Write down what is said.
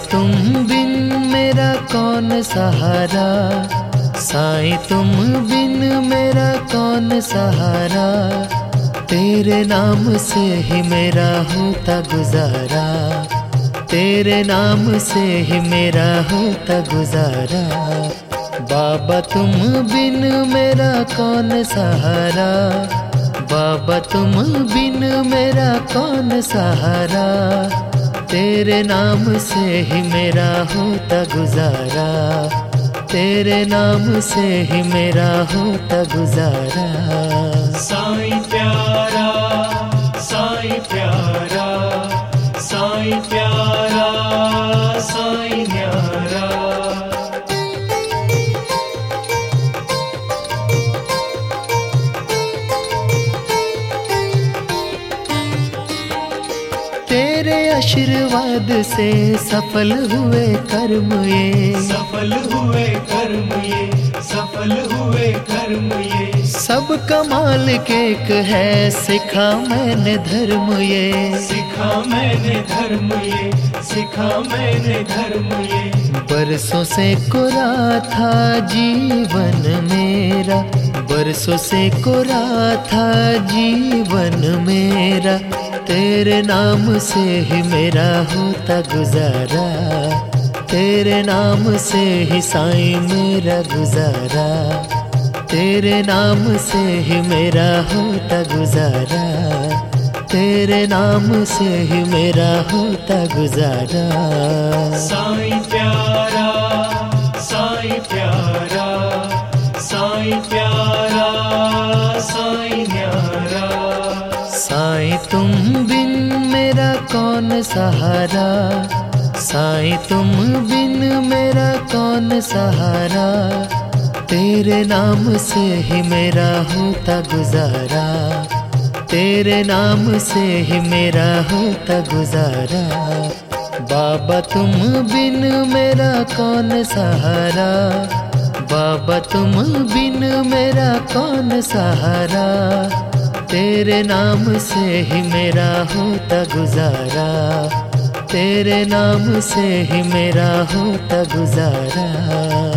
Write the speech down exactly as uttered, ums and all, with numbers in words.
तुम बिन मेरा कौन सहारा, साईं तुम बिन मेरा कौन सहारा, तेरे नाम से ही मेरा होता गुजारा, तेरे नाम से ही मेरा होता गुजारा। बाबा तुम बिन मेरा कौन सहारा, बाबा तुम बिन मेरा कौन सहारा, तेरे नाम से ही मेरा होता गुजारा, तेरे नाम से ही मेरा होता गुजारा। साईं प्यारा, साईं प्यारा, साईं प्यारा, साईं न्यारा। तेरे आशीर्वाद से सफल हुए कर्म ये, सफल हुए कर्म ये, सफल हुए कर्म ये। सब कमाल के एक है सिखा मैंने धर्म ये, सिखा मैंने धर्म ये, सिखा मैंने धर्म ये। बरसों से कोरा था जीवन मेरा, बरसों से कोरा था जीवन मेरा, तेरे नाम से ही मेरा होता गुजारा, तेरे नाम से ही साईं मेरा गुजारा, तेरे नाम से ही मेरा होता गुजारा, तेरे नाम से ही मेरा होता गुजारा। साईं प्यारा, साईं प्यारा, साईं प्यारा, साईं न्यारा। साईं तुम बिन मेरा कौन सहारा, साईं तुम बिन मेरा कौन सहारा, तेरे नाम से ही मेरा होता गुजारा, तेरे नाम से ही मेरा होता गुजारा। बाबा तुम बिन मेरा कौन सहारा, बाबा तुम बिन मेरा कौन सहारा, तेरे नाम से ही मेरा होता गुजारा, तेरे नाम से ही मेरा होता गुजारा।